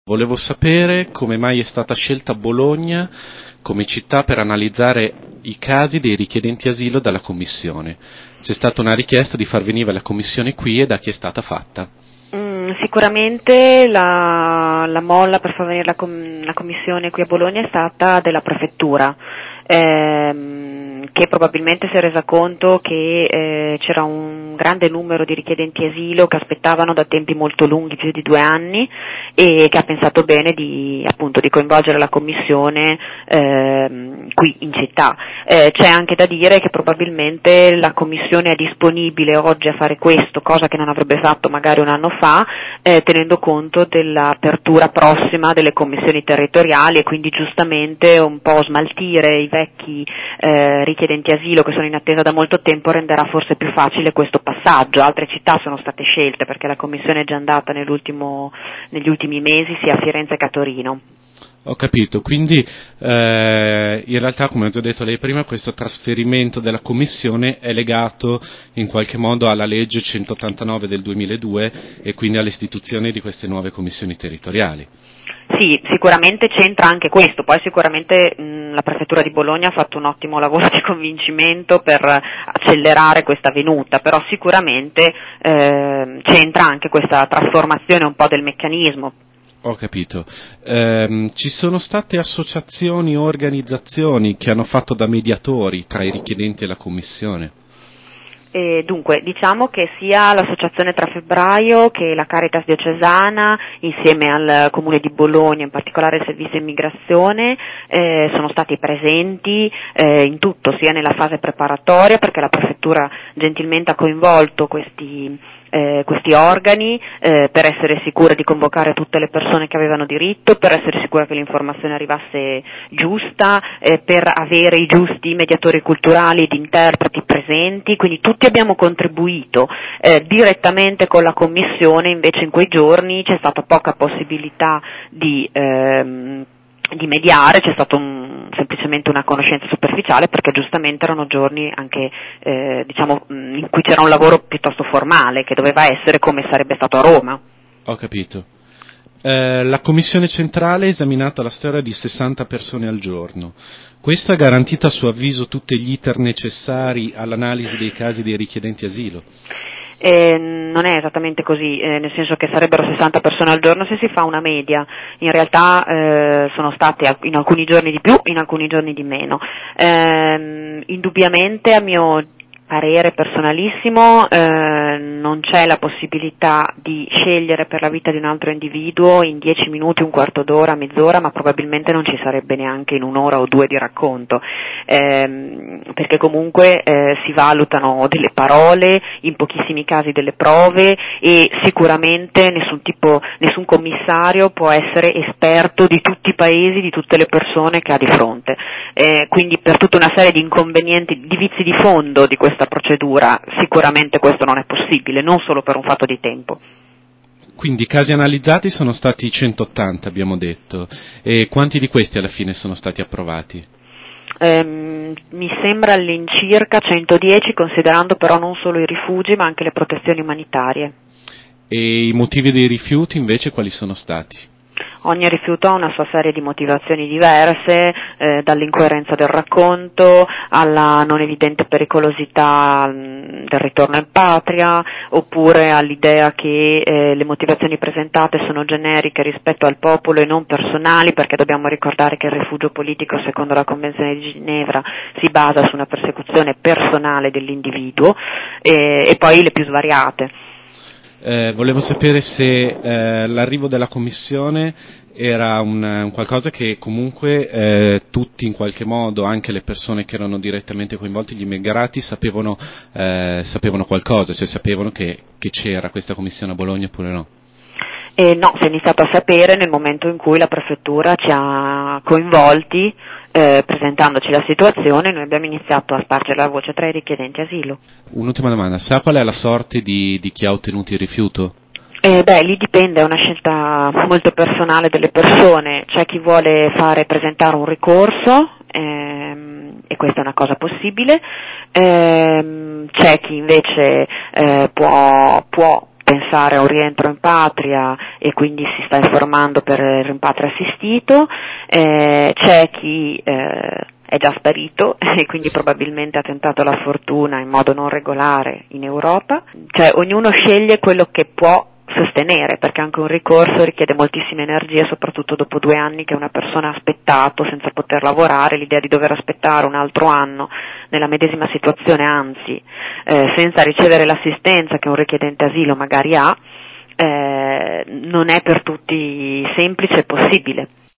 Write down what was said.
Volevo sapere come mai è stata scelta Bologna come città per analizzare i casi dei richiedenti asilo dalla Commissione. C'è stata una richiesta di far venire la Commissione qui e da chi è stata fatta? Sicuramente la molla per far venire la Commissione qui a Bologna è stata della Prefettura, che probabilmente si è resa conto che c'era un grande numero di richiedenti asilo che aspettavano da tempi molto lunghi, più di 2 anni, e che ha pensato bene di coinvolgere la Commissione qui in città. C'è anche da dire che probabilmente la Commissione è disponibile oggi a fare questo, cosa che non avrebbe fatto magari un anno fa, tenendo conto dell'apertura prossima delle commissioni territoriali, e quindi giustamente un po' smaltire i vecchi richiedenti asilo che sono in attesa da molto tempo renderà forse più facile questo passaggio. Altre città sono state scelte perché la Commissione è già andata negli ultimi mesi sia a Firenze che a Torino. Ho capito, quindi in realtà, come ho già detto lei prima, questo trasferimento della Commissione è legato in qualche modo alla legge 189 del 2002 e quindi all'istituzione di queste nuove commissioni territoriali. Sì, sicuramente c'entra anche questo, poi sicuramente la Prefettura di Bologna ha fatto un ottimo lavoro di convincimento per accelerare questa venuta, però sicuramente c'entra anche questa trasformazione un po' del meccanismo. Ho capito. Ci sono state associazioni o organizzazioni che hanno fatto da mediatori tra i richiedenti e la Commissione? Dunque, diciamo che sia l'Associazione Tra Febbraio che la Caritas Diocesana, insieme al Comune di Bologna, in particolare il Servizio Immigrazione, sono stati presenti in tutto, sia nella fase preparatoria, perché la Prefettura gentilmente ha coinvolto questi organi per essere sicura di convocare tutte le persone che avevano diritto, per essere sicura che l'informazione arrivasse giusta, per avere i giusti mediatori culturali ed interpreti presenti, quindi tutti abbiamo contribuito direttamente con la Commissione. Invece in quei giorni c'è stata poca possibilità di mediare, c'è stato semplicemente una conoscenza superficiale, perché giustamente erano giorni anche in cui c'era un lavoro piuttosto formale che doveva essere come sarebbe stato a Roma. Ho capito. La Commissione centrale ha esaminato la storia di 60 persone al giorno. Questo ha garantito a suo avviso tutti gli iter necessari all'analisi dei casi dei richiedenti asilo? Non è esattamente così, nel senso che sarebbero 60 persone al giorno se si fa una media. In realtà sono state in alcuni giorni di più, in alcuni giorni di meno. Indubbiamente, a mio parere personalissimo, non c'è la possibilità di scegliere per la vita di un altro individuo in 10 minuti, un quarto d'ora, mezz'ora, ma probabilmente non ci sarebbe neanche in 1 ora o 2 di racconto, perché comunque si valutano delle parole, in pochissimi casi delle prove, e sicuramente nessun commissario può essere esperto di tutti i paesi, di tutte le persone che ha di fronte. Quindi per tutta una serie di inconvenienti, di vizi di fondo di questa procedura, sicuramente questo non è possibile, non solo per un fatto di tempo. Quindi i casi analizzati sono stati 180, abbiamo detto, e quanti di questi alla fine sono stati approvati? Mi sembra all'incirca 110, considerando però non solo i rifugi ma anche le protezioni umanitarie. E i motivi dei rifiuti invece quali sono stati? Ogni rifiuto ha una sua serie di motivazioni diverse, dall'incoerenza del racconto alla non evidente pericolosità del ritorno in patria, oppure all'idea che le motivazioni presentate sono generiche rispetto al popolo e non personali, perché dobbiamo ricordare che il rifugio politico, secondo la Convenzione di Ginevra, si basa su una persecuzione personale dell'individuo, e poi le più svariate. Volevo sapere se l'arrivo della Commissione era un qualcosa che comunque tutti in qualche modo, anche le persone che erano direttamente coinvolte, gli immigrati, sapevano qualcosa, cioè sapevano che c'era questa Commissione a Bologna oppure no? No, si è iniziato a sapere nel momento in cui la Prefettura ci ha coinvolti, presentandoci la situazione. Noi abbiamo iniziato a spargere la voce tra i richiedenti asilo. Un'ultima domanda, sa qual è la sorte di chi ha ottenuto il rifiuto? Lì dipende, è una scelta molto personale delle persone. C'è chi vuole presentare un ricorso, e questa è una cosa possibile, c'è chi invece può pensare a un rientro in patria e quindi si sta informando per il rimpatrio assistito, c'è chi è già sparito e quindi probabilmente ha tentato la fortuna in modo non regolare in Europa, cioè ognuno sceglie quello che può sostenere, perché anche un ricorso richiede moltissime energie, soprattutto dopo 2 anni che una persona ha aspettato senza poter lavorare. L'idea di dover aspettare un altro anno nella medesima situazione, anzi senza ricevere l'assistenza che un richiedente asilo magari ha, non è per tutti semplice e possibile.